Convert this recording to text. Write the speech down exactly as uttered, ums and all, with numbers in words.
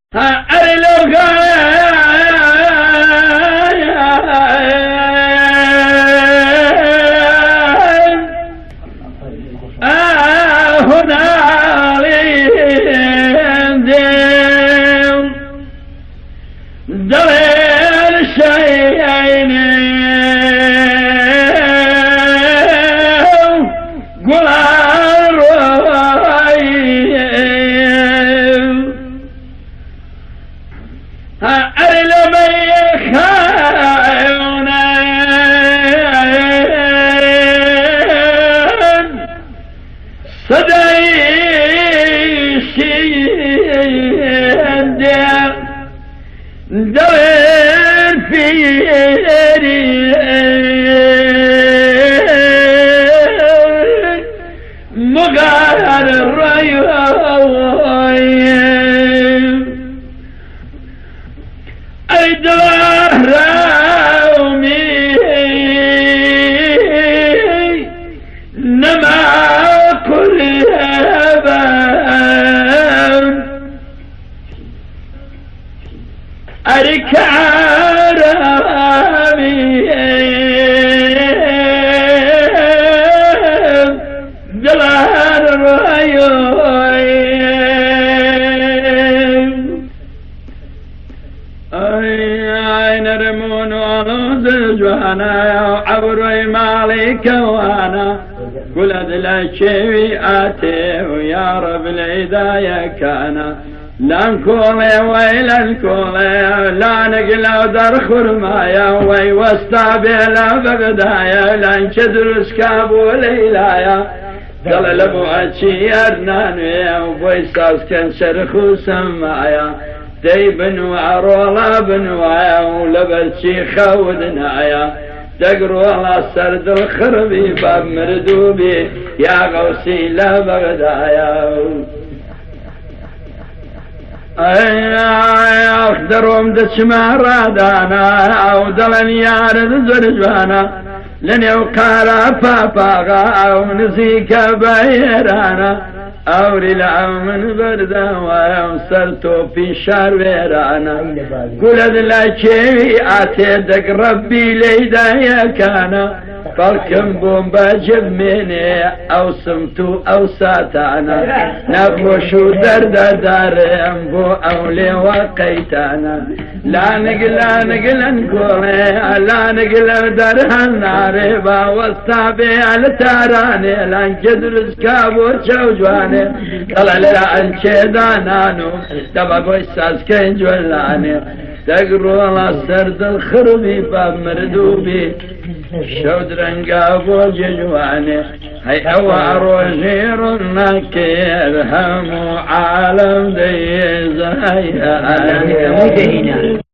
يا رب الهداية كان لا نكولي ويلا نكولي لا نقلو در خرمايا وي واستابيلا بغدايا لا نشدر سكابو ليلايا قال لبو اتشي ارنانويا وبويساس كان شرخو سمايا دي بنوا رولا بنوايا ولبلشي خودنايا دقروا الله سرد الخربي باب مردوبي يا غوثي لا بغدايا اي اخدرهم دشما رادانا او دلن يارد زرجوانا لن يوقارا فافاغا او نزيك بايرانا او رلع من بردا ويوصلتو في شار ويرانا قلت لكي اتيدك ربي ليدايا كان فالكم بوم باجب مني او سمتو او ساتانا نبوشو درد دارم بو اولي وقيتانا لا نقل لا نقل نقولي لا نقل درهن ناربا واستابي على تاراني لا نجدر سكابو تشوجواني قال لا انشيدانانو دبا قويساس كين جولاني تقروا الله سرد الخربي باب مردوبي شود رنقا بوججواني هي اوارو جير النكير همو عالم ديزايا